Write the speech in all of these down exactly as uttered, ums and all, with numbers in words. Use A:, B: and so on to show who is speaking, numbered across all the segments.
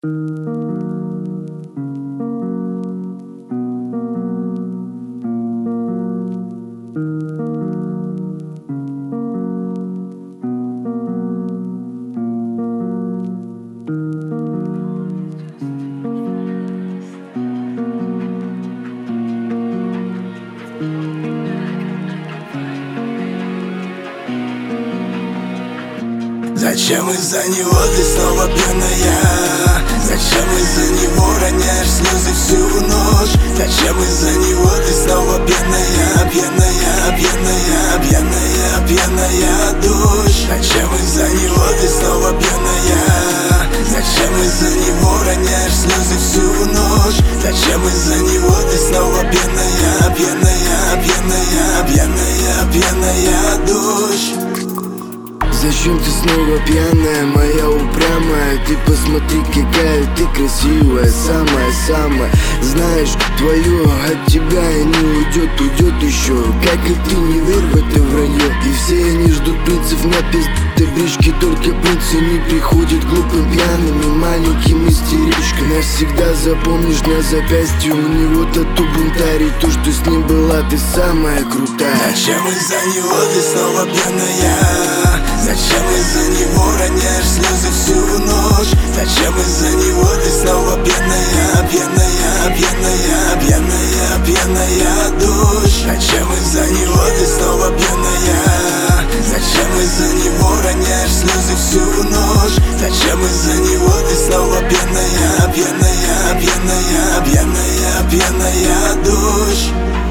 A: Зачем из-за него ты снова пьяная? Зачем из-за него роняешь слезы всю ночь? Зачем из-за него ты снова пьяная? Пьяная, пьяная, пьяная, пьяная дождь. Зачем из-за него ты снова пьяная? Зачем из-за него роняешь слезы всю ночь? Зачем из-за него ты снова пьяная? Пьяная, пьяная, пьяная, пьяная дождь.
B: Зачем ты снова пьяная, моя упрямая? Ты посмотри, какая ты красивая, самая-самая. Знаешь, твое от тебя и не уйдет, уйдет еще. Как и ты, не верь в это вранье. И все они ждут принцев на пизды брички. Только принцы не приходят глупым, пьяным и маленьким истеричкам. Навсегда запомнишь на запястье у него тату бунтарь. То, что с ним была, ты самая крутая.
A: Зачем из-за него ты снова пьяная? Зачем из-за него роняешь слезы всю ночь? Зачем из-за него ты снова пьяная? Пьяная, пьяная, пьяная, пьяная дождь. Зачем из-за него ты снова пьяная? Зачем из-за него роняешь слезы всю ночь? Зачем из-за него ты снова пьяная? Пьяная, пьяная, пьяная, пьяная дождь.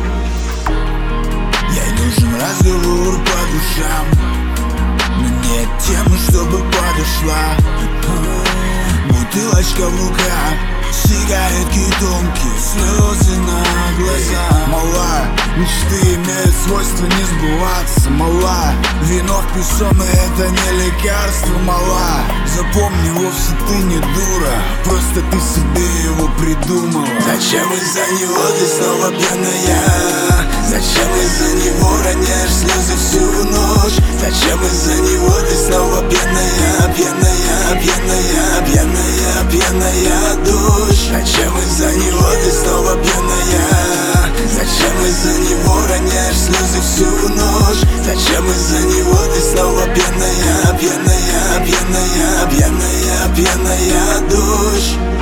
A: Ей нужен разговор по душам, но нет темы, чтобы подошла. Бутылочка в руках, сигаретки тонкие, слезы на глаза. Мала, мечты имеют свойство не сбываться. Мала, вино в песоне это не лекарство. Мала, запомни, вовсе ты не дура, просто ты себе его придумала. Зачем из-за него ты снова пьяная? Зачем из-за него роняешь слезы всю ночь? Зачем из-за него ты снова пьяная? Пьяная, пьяная, пьяная, пьяная дождь. Зачем из-за него ты снова пьяная? Зачем из-за него роняешь слезы всю ночь? Зачем из-за него ты снова пьяная? Пьяная, пьяная, пьяная, пьяная дождь.